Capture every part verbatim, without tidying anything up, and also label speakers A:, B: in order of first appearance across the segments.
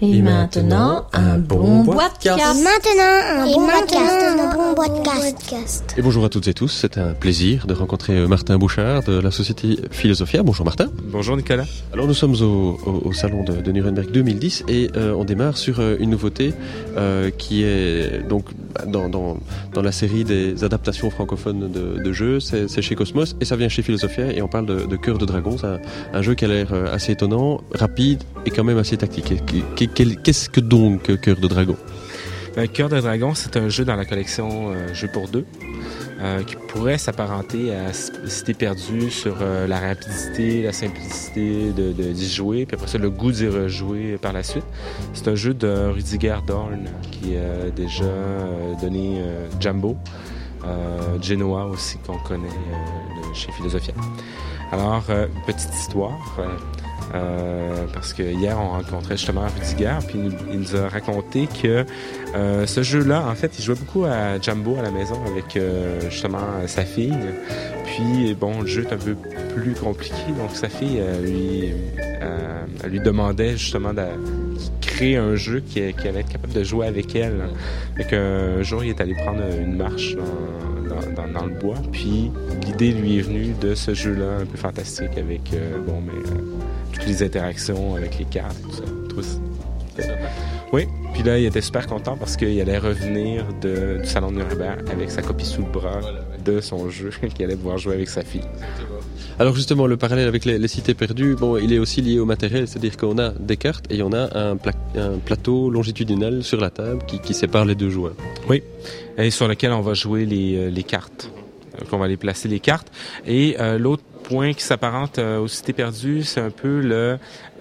A: Et maintenant, un bon podcast.
B: Et maintenant, un bon podcast. Un bon podcast.
C: Et bonjour à toutes et tous, c'est un plaisir de rencontrer Martin Bouchard de la société Philosophia. Bonjour Martin.
D: Bonjour Nicolas.
C: Alors nous sommes au, au, au salon de, de Nuremberg deux mille dix et euh, on démarre sur euh, une nouveauté euh, qui est donc dans, dans, dans la série des adaptations francophones de, de jeux. C'est, c'est chez Cosmos et ça vient chez Philosophia et on parle de, de Cœur de Dragon. C'est un, un jeu qui a l'air assez étonnant, rapide et quand même assez tactique. Qu'est-ce que donc Cœur de Dragon?
D: Ben, Cœur de Dragon, c'est un jeu dans la collection euh, Jeux pour deux euh, qui pourrait s'apparenter à Cité perdue sur euh, la rapidité, la simplicité de, de, d'y jouer, puis après ça, le goût d'y rejouer par la suite. C'est un jeu de Rudiger Dorn qui a déjà euh, donné euh, Jambo, euh, Genoa aussi qu'on connaît euh, de, chez Philosophia. Alors, euh, petite histoire... Euh, Euh, parce que hier on rencontrait justement Rudiger puis il, il nous a raconté que euh, ce jeu-là, en fait, il jouait beaucoup à Jambo à la maison avec euh, justement sa fille. Puis bon, le jeu est un peu plus compliqué, donc sa fille euh, lui, euh, elle lui demandait justement de créer un jeu qui, qui allait être capable de jouer avec elle. Fait qu'un jour, il est allé prendre une marche dans, dans, dans, dans le bois, puis l'idée lui est venue de ce jeu-là un peu fantastique avec euh, bon, mais euh, toutes les interactions avec les cartes et tout ça. Tout ça. Oui, puis là, il était super content parce qu'il allait revenir de, du salon de Nuremberg avec sa copie sous le bras de son jeu qu'il allait pouvoir jouer avec sa fille.
C: Alors justement, le parallèle avec les, les cités perdues, bon, il est aussi lié au matériel, c'est-à-dire qu'on a des cartes et on a un, pla- un plateau longitudinal sur la table qui, qui sépare les deux joueurs.
D: Oui, et sur lequel on va jouer les, les cartes, qu'on va aller placer les cartes. Et euh, l'autre point qui s'apparente euh, aux cités perdues, c'est un peu le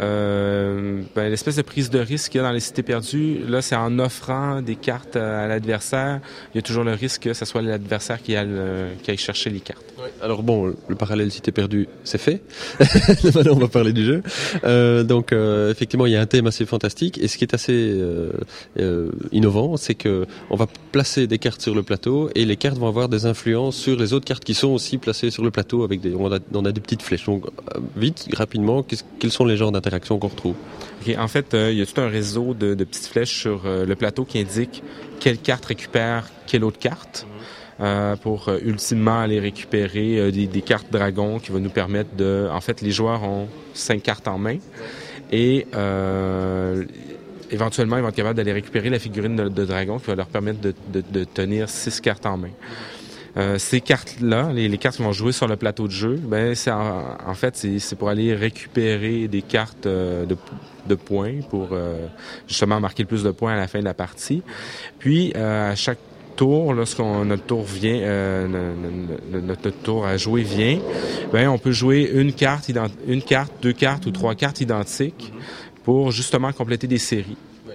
D: euh, ben, l'espèce de prise de risque qu'il y a dans les cités perdues. Là, c'est en offrant des cartes à l'adversaire. Il y a toujours le risque que ce soit l'adversaire qui aille, euh, qui aille chercher les cartes.
C: Ouais. Alors bon, le parallèle cité perdue, c'est fait. Maintenant, on va parler du jeu. Euh, donc, euh, effectivement, il y a un thème assez fantastique. Et ce qui est assez euh, euh, innovant, c'est que on va placer des cartes sur le plateau et les cartes vont avoir des influences sur les autres cartes qui sont aussi placées sur le plateau avec des on a, on a des petites flèches. Donc, vite, rapidement, quels sont les genres d'interactions qu'on retrouve?
D: Okay, en fait, euh, il y a tout un réseau de, de petites flèches sur euh, le plateau qui indique quelle carte récupère quelle autre carte. Euh, pour euh, ultimement aller récupérer euh, des, des cartes dragons qui vont nous permettre de... En fait, les joueurs ont cinq cartes en main et euh, éventuellement, ils vont être capables d'aller récupérer la figurine de, de dragon qui va leur permettre de, de, de tenir six cartes en main. Euh, ces cartes-là, les, les cartes qui vont jouer sur le plateau de jeu, ben c'est en, en fait c'est, c'est pour aller récupérer des cartes euh, de, de points pour euh, justement marquer le plus de points à la fin de la partie. Puis euh, à chaque tour, lorsqu'on notre tour vient, euh, notre, notre tour à jouer vient, ben on peut jouer une carte, ident- une carte, deux cartes ou trois cartes identiques pour justement compléter des séries.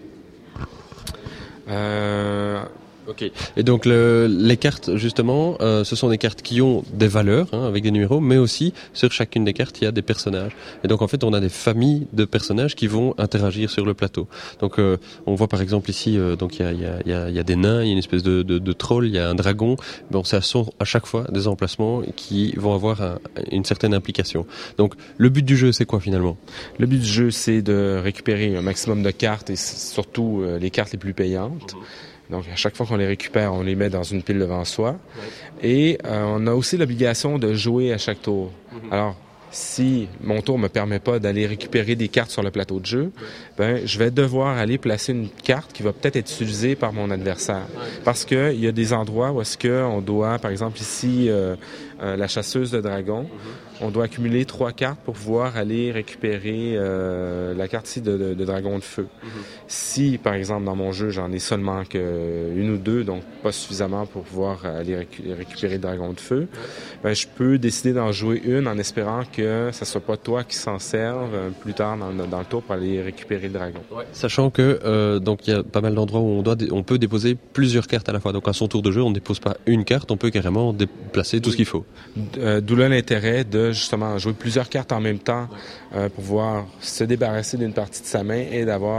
D: Euh,
C: Ok. Et donc le, les cartes justement, euh, ce sont des cartes qui ont des valeurs hein, avec des numéros, mais aussi sur chacune des cartes il y a des personnages. Et donc en fait on a des familles de personnages qui vont interagir sur le plateau. Donc euh, on voit par exemple ici, euh, donc il y a, il y a, il y a, il y a des nains, il y a une espèce de, de, de troll, il y a un dragon. Bon, ça sont à chaque fois des emplacements qui vont avoir un, une certaine implication. Donc le but du jeu c'est quoi finalement?
D: Le but du jeu c'est de récupérer un maximum de cartes et surtout euh, les cartes les plus payantes. Mmh. Donc, à chaque fois qu'on les récupère, on les met dans une pile devant soi. Ouais. Et euh, on a aussi l'obligation de jouer à chaque tour. Mm-hmm. Alors, si mon tour me permet pas d'aller récupérer des cartes sur le plateau de jeu, ouais. ben je vais devoir aller placer une carte qui va peut-être être utilisée par mon adversaire. Ouais. Parce que il y a des endroits où est-ce que on doit, par exemple ici, euh, euh, la chasseuse de dragons, mm-hmm. on doit accumuler trois cartes pour pouvoir aller récupérer euh, la carte ici de, de, de dragon de feu. Mm-hmm. Si, par exemple, dans mon jeu, j'en ai seulement que une ou deux, donc pas suffisamment pour pouvoir aller récu- récupérer le dragon de feu, ben, je peux décider d'en jouer une en espérant que ça soit pas toi qui s'en serve euh, plus tard dans, dans le tour pour aller récupérer le dragon.
C: Ouais. Sachant que euh, donc il y a pas mal d'endroits où on doit dé- on peut déposer plusieurs cartes à la fois. Donc à son tour de jeu, on ne dépose pas une carte, on peut carrément déplacer tout oui. ce qu'il faut.
D: Euh, d'où là l'intérêt de justement jouer plusieurs cartes en même temps ouais. euh, pour pouvoir se débarrasser d'une partie de sa main et d'avoir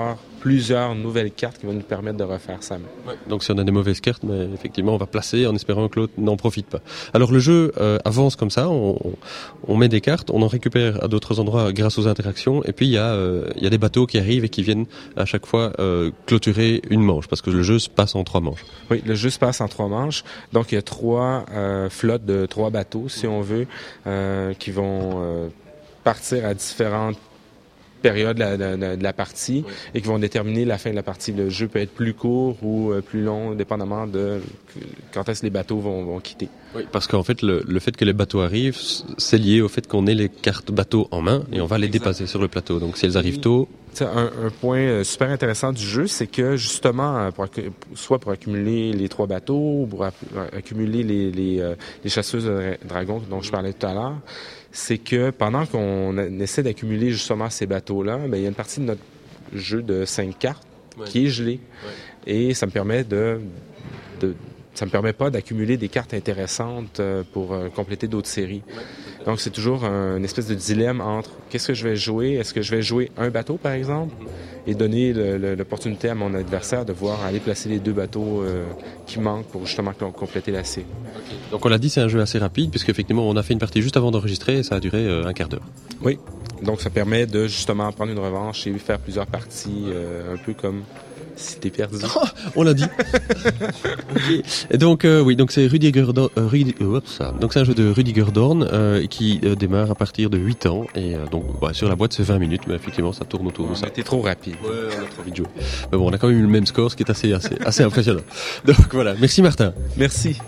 D: plusieurs nouvelles cartes qui vont nous permettre de refaire sa main.
C: Ouais. Donc si on a des mauvaises cartes, mais effectivement on va placer en espérant que l'autre n'en profite pas. Alors le jeu euh, avance comme ça, on, on met des cartes, on en récupère à d'autres endroits grâce aux interactions, et puis il y a euh, il y a des bateaux qui arrivent et qui viennent à chaque fois euh, clôturer une manche, parce que le jeu se passe en trois manches.
D: Oui, le jeu se passe en trois manches, donc il y a trois euh, flottes de trois bateaux, si on veut, euh, qui vont euh, partir à différentes périodes de la, de, de la partie, oui, et qui vont déterminer la fin de la partie. Le jeu peut être plus court ou euh, plus long, dépendamment de quand est-ce que les bateaux vont, vont quitter.
C: Oui, parce qu'en fait, le, le fait que les bateaux arrivent, c'est lié au fait qu'on ait les cartes bateaux en main et on va les exact. dépasser sur le plateau. Donc si elles arrivent tôt...
D: Un, un point super intéressant du jeu, c'est que justement, pour, soit pour accumuler les trois bateaux, ou pour accumuler les, les, euh, les chasseuses de dragons dont je parlais tout à l'heure, c'est que pendant qu'on essaie d'accumuler justement ces bateaux-là, bien, il y a une partie de notre jeu de cinq cartes, ouais, qui est gelée. Ouais. Et ça me permet de... de ça me permet pas d'accumuler des cartes intéressantes pour euh, compléter d'autres séries. Donc, c'est toujours un, une espèce de dilemme entre qu'est-ce que je vais jouer? Est-ce que je vais jouer un bateau, par exemple, et donner le, le, l'opportunité à mon adversaire de voir aller placer les deux bateaux euh, qui manquent pour justement compléter la série.
C: Okay. Donc, on l'a dit, c'est un jeu assez rapide, puisqu'effectivement, on a fait une partie juste avant d'enregistrer et ça a duré euh, un quart d'heure.
D: Oui. Donc, ça permet de justement prendre une revanche et faire plusieurs parties, euh, un peu comme... Si t'es perdu.
C: Oh, on l'a dit. Okay. Et donc euh, oui, donc c'est Rudiger Dorn, euh, Rudi, euh, ça. Donc c'est un jeu de Rudiger Dorn euh, qui euh, démarre à partir de huit ans et euh, donc bah, sur la boîte c'est vingt minutes, mais effectivement ça tourne autour
D: ouais,
C: de ça.
D: T'es trop rapide.
C: Ouais, on a trop vite joué. Mais bon, on a quand même eu le même score, ce qui est assez assez assez impressionnant. Donc voilà, merci Martin.
D: Merci.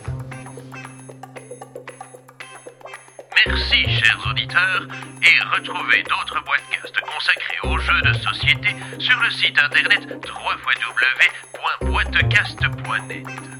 E: Merci, chers auditeurs, et retrouvez d'autres podcasts consacrés aux jeux de société sur le site internet w w w point boitecast point net.